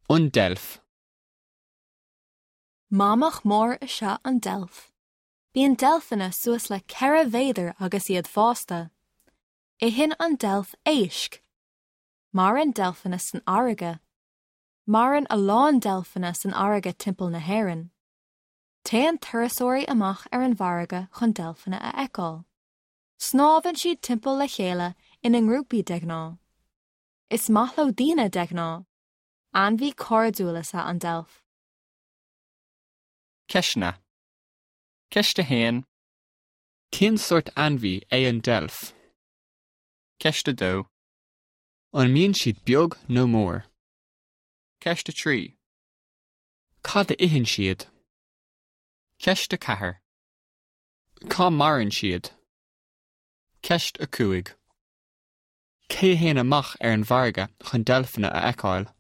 An Delph. Mámach mór is seo an Delph. Bhí an Delphanna suas le ceithre bhéidir agus iad fásta. I hin an Delph éisc. Mar an Delphanna san áraige. Maran a lán Delphanna san áraige timpeall na hÉireann. Té an turasóirí amach ar an bharraige chun Delphanna a eicáil. Snábhann siad timpeall le chéile in an grúpaí deagná. Is mathló daoine deagná. Anbhí cordúlasa an Delph. Ceisna. Ceiste héin. Cén sort anmhí é an Delph? Ceiste dó. An míonn siad beag nó mór. Ceiste trí. Cad a itheann siad. Ceiste cathair. Cá marann siad. Ceist a cúig. Cé a héana amach ar an bharraige chun Delphanna a eicáil.